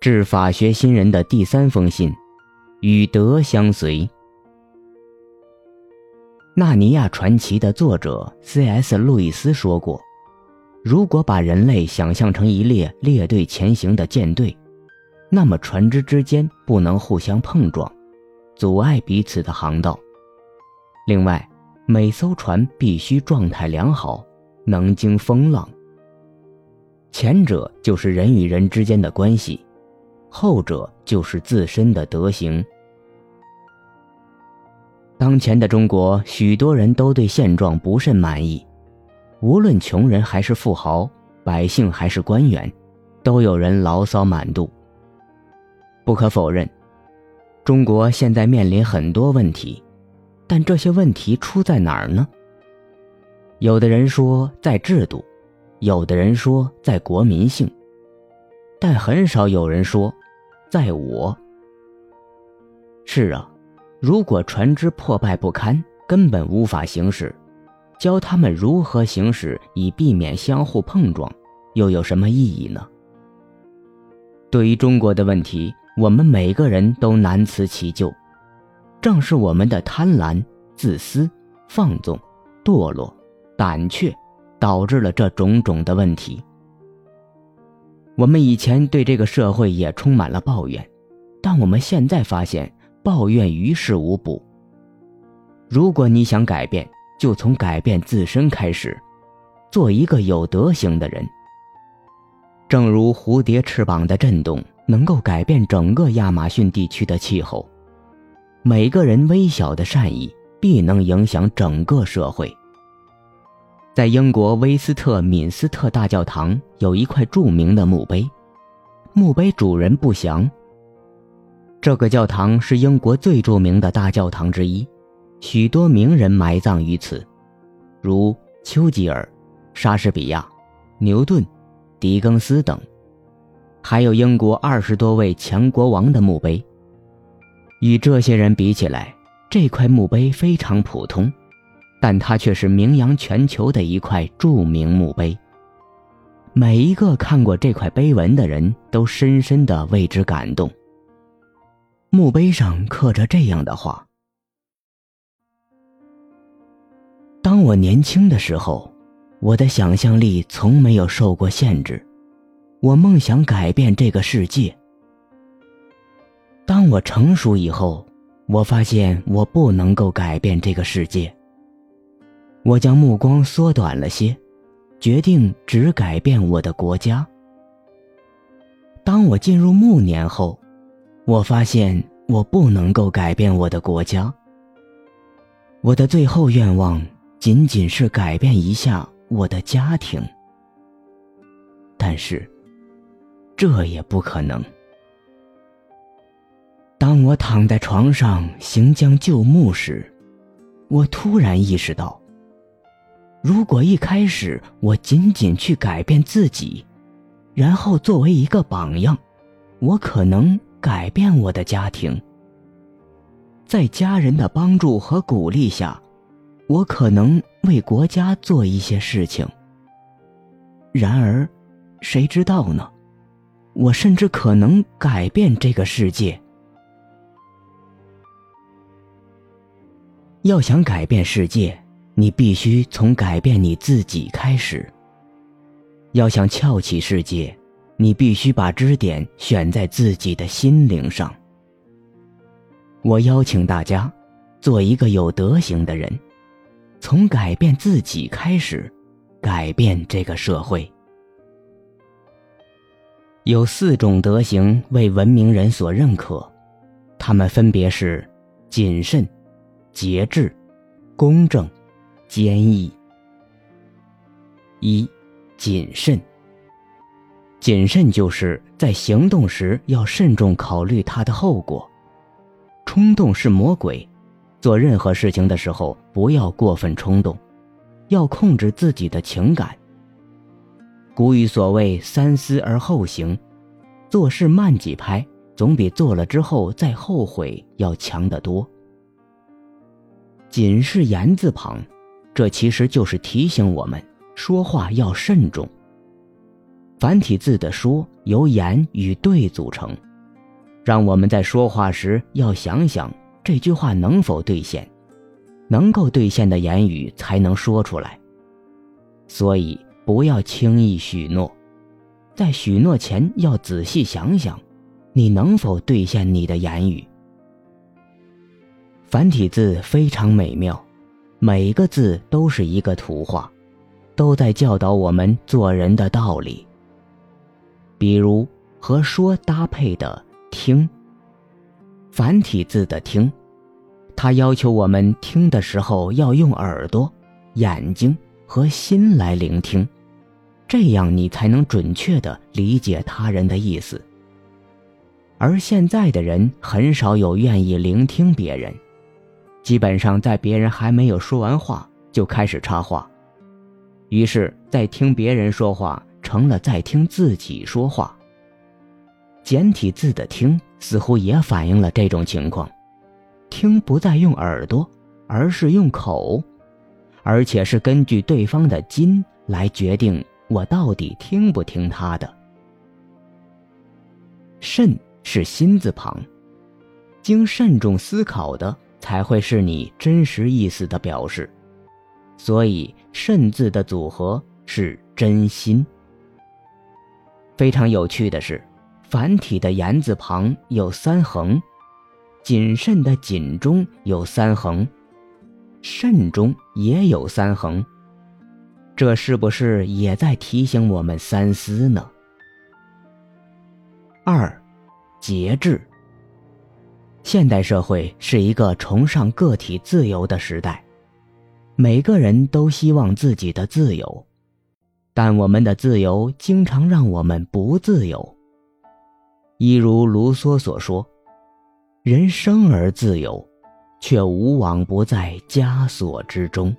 致法学新人的第3封信，与德相随。纳尼亚传奇的作者 C.S. 路易斯说过，如果把人类想象成一列列队前行的舰队，那么船只之间不能互相碰撞，阻碍彼此的航道。另外，每艘船必须状态良好，能经风浪。前者就是人与人之间的关系，后者就是自身的德行。当前的中国，许多人都对现状不甚满意，无论穷人还是富豪，百姓还是官员，都有人牢骚满肚。不可否认，中国现在面临很多问题，但这些问题出在哪儿呢？有的人说在制度，有的人说在国民性，但很少有人说在我。是啊，如果船只破败不堪，根本无法行驶，教他们如何行驶以避免相互碰撞，又有什么意义呢？对于中国的问题，我们每个人都难辞其咎，正是我们的贪婪、自私、放纵、堕落、胆怯，导致了这种种的问题。我们以前对这个社会也充满了抱怨，但我们现在发现抱怨于事无补。如果你想改变，就从改变自身开始，做一个有德行的人。正如蝴蝶翅膀的震动能够改变整个亚马逊地区的气候，每个人微小的善意必能影响整个社会。在英国威斯特敏斯特大教堂有一块著名的墓碑，墓碑主人不详。这个教堂是英国最著名的大教堂之一，许多名人埋葬于此，如丘吉尔、莎士比亚、牛顿、狄更斯等，还有英国20多位前国王的墓碑。与这些人比起来，这块墓碑非常普通，但它却是名扬全球的一块著名墓碑。每一个看过这块碑文的人都深深地为之感动。墓碑上刻着这样的话：当我年轻的时候，我的想象力从没有受过限制，我梦想改变这个世界。当我成熟以后，我发现我不能够改变这个世界。我将目光缩短了些，决定只改变我的国家。当我进入暮年后，我发现我不能够改变我的国家。我的最后愿望仅仅是改变一下我的家庭，但是这也不可能。当我躺在床上行将就木时，我突然意识到，如果一开始我仅仅去改变自己，然后作为一个榜样，我可能改变我的家庭。在家人的帮助和鼓励下，我可能为国家做一些事情。然而，谁知道呢？我甚至可能改变这个世界。要想改变世界，你必须从改变你自己开始。要想撬起世界，你必须把支点选在自己的心灵上。我邀请大家做一个有德行的人，从改变自己开始，改变这个社会。有4种德行为文明人所认可，它们分别是谨慎、节制、公正、坚毅。1. 谨慎。谨慎就是在行动时要慎重考虑它的后果。冲动是魔鬼，做任何事情的时候不要过分冲动，要控制自己的情感。古语所谓三思而后行，做事慢几拍，总比做了之后再后悔要强得多。谨是言字旁，这其实就是提醒我们说话要慎重。 繁体字的说由言与对组成，让我们在说话时要想想这句话能否兑现，能够兑现的言语才能说出来。所以不要轻易许诺，在许诺前要仔细想想，你能否兑现你的言语。繁体字非常美妙，每个字都是一个图画，都在教导我们做人的道理。比如和说搭配的听，繁体字的听，它要求我们听的时候要用耳朵、眼睛和心来聆听，这样你才能准确地理解他人的意思。而现在的人很少有愿意聆听别人，基本上在别人还没有说完话就开始插话，于是在听别人说话成了在听自己说话。简体字的听似乎也反映了这种情况，听不再用耳朵，而是用口，而且是根据对方的筋来决定我到底听不听他的。慎是心字旁，经慎重思考的才会是你真实意思的表示，所以慎字的组合是真心。非常有趣的是，繁体的言字旁有3横，谨慎的谨中有3横，慎中也有3横，这是不是也在提醒我们三思呢？2. 节制。现代社会是一个崇尚个体自由的时代，每个人都希望自己的自由，但我们的自由经常让我们不自由。一如卢梭所说，人生而自由，却无往不在枷锁之中。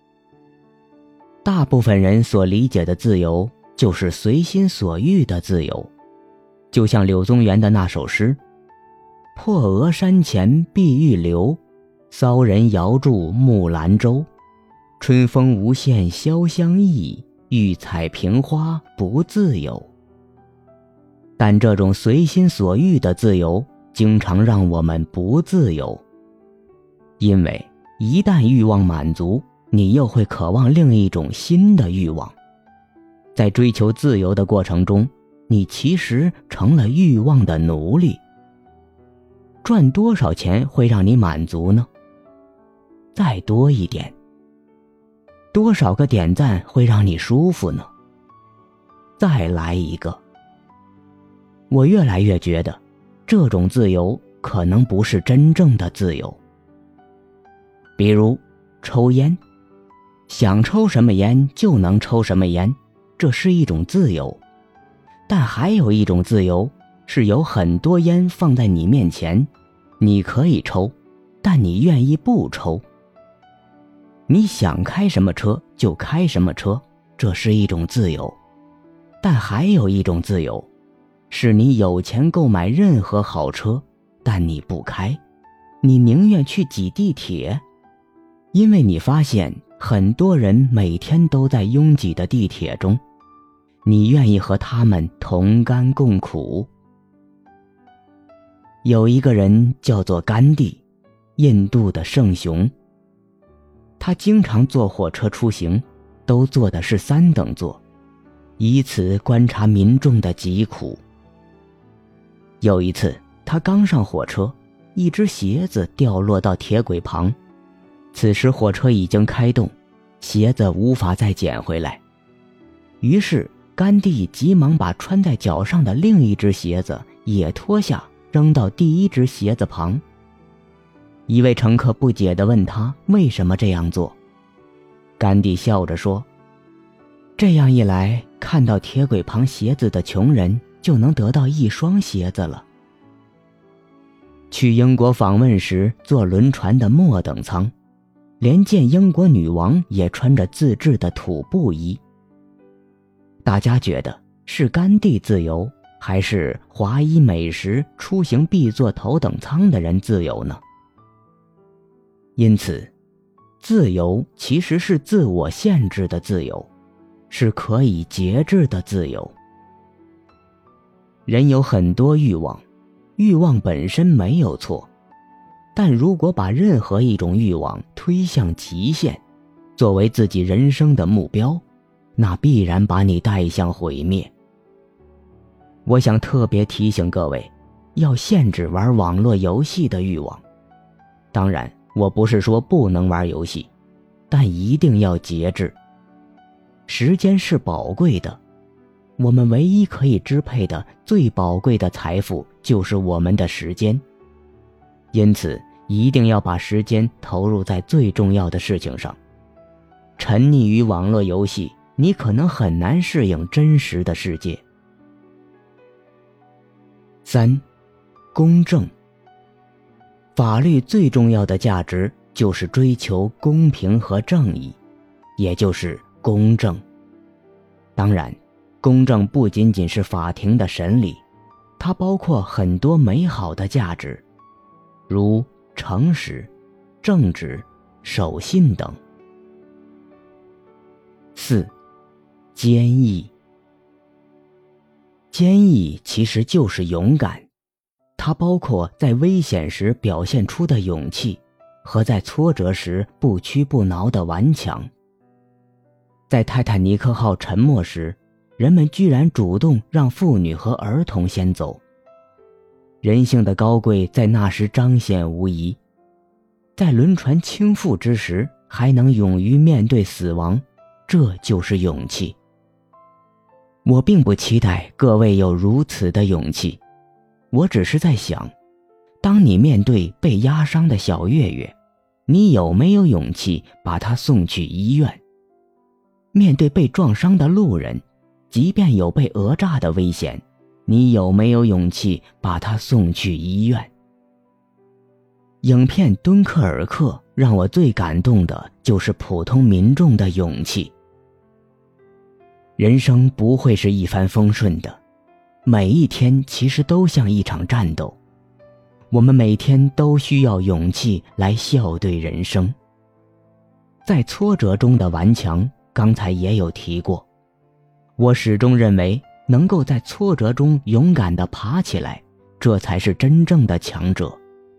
大部分人所理解的自由就是随心所欲的自由，就像柳宗元的那首诗，破额山前碧玉流，骚人遥祝木兰舟。春风无限潇湘意，欲采萍花不自由。但这种随心所欲的自由经常让我们不自由，因为一旦欲望满足，你又会渴望另一种新的欲望。在追求自由的过程中，你其实成了欲望的奴隶。赚多少钱会让你满足呢？再多一点。多少个点赞会让你舒服呢？再来一个。我越来越觉得，这种自由可能不是真正的自由。比如抽烟，想抽什么烟就能抽什么烟，这是一种自由。但还有一种自由，是有很多烟放在你面前，你可以抽，但你愿意不抽。你想开什么车就开什么车，这是一种自由。但还有一种自由，是你有钱购买任何好车，但你不开，你宁愿去挤地铁，因为你发现很多人每天都在拥挤的地铁中，你愿意和他们同甘共苦。有一个人叫做甘地，印度的圣雄。他经常坐火车出行，都坐的是3等座，以此观察民众的疾苦。有一次，他刚上火车，一只鞋子掉落到铁轨旁，此时火车已经开动，鞋子无法再捡回来。于是甘地急忙把穿在脚上的另一只鞋子也脱下，扔到第一只鞋子旁。一位乘客不解地问他为什么这样做。甘地笑着说，这样一来，看到铁轨旁鞋子的穷人就能得到1双鞋子了。去英国访问时坐轮船的末等舱，连见英国女王也穿着自制的土布衣。大家觉得是甘地自由，还是华衣美食出行必坐头等舱的人自由呢？因此，自由其实是自我限制的自由，是可以节制的自由， 人有很多欲望，欲望本身没有错，但如果把任何一种欲望推向极限，作为自己人生的目标，那必然把你带向毁灭。我想特别提醒各位，要限制玩网络游戏的欲望。当然，我不是说不能玩游戏，但一定要节制。时间是宝贵的，我们唯一可以支配的最宝贵的财富就是我们的时间。因此，一定要把时间投入在最重要的事情上。沉溺于网络游戏，你可能很难适应真实的世界。3. 公正。法律最重要的价值就是追求公平和正义，也就是公正。当然，公正不仅仅是法庭的审理，它包括很多美好的价值，如诚实、正直、守信等。4. 坚毅。坚毅其实就是勇敢，它包括在危险时表现出的勇气，和在挫折时不屈不挠的顽强。在泰坦尼克号沉没时，人们居然主动让妇女和儿童先走。人性的高贵在那时彰显无疑。在轮船倾覆之时，还能勇于面对死亡，这就是勇气。我并不期待各位有如此的勇气，我只是在想，当你面对被压伤的小月月，你有没有勇气把她送去医院？面对被撞伤的路人，即便有被讹诈的危险，你有没有勇气把他送去医院？影片《敦刻尔克》让我最感动的就是普通民众的勇气。人生不会是一帆风顺的，每一天其实都像一场战斗。我们每天都需要勇气来笑对人生。在挫折中的顽强，刚才也有提过。我始终认为，能够在挫折中勇敢地爬起来，这才是真正的强者。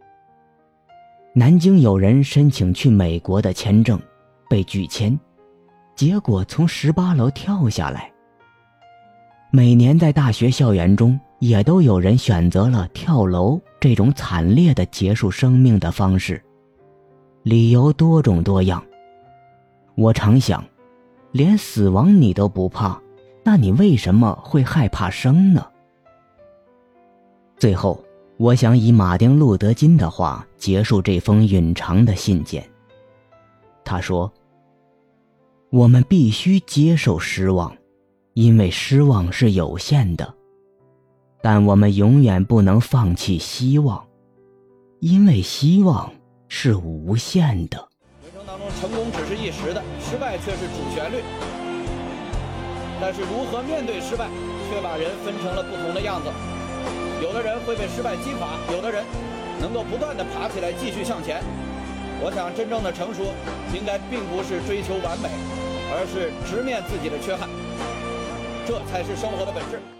南京有人申请去美国的签证，被拒签，结果从18楼跳下来。每年在大学校园中，也都有人选择了跳楼这种惨烈的结束生命的方式，理由多种多样。我常想，连死亡你都不怕，那你为什么会害怕生呢？最后，我想以马丁·路德·金的话结束这封冗长的信件。他说：我们必须接受失望，因为失望是有限的，但我们永远不能放弃希望，因为希望是无限的。 人生当中，成功只是一时的，失败却是主旋律。但是如何面对失败，却把人分成了不同的样子。有的人会被失败击垮，有的人能够不断地爬起来继续向前。我想真正的成熟应该并不是追求完美，而是直面自己的缺憾，这才是生活的本质。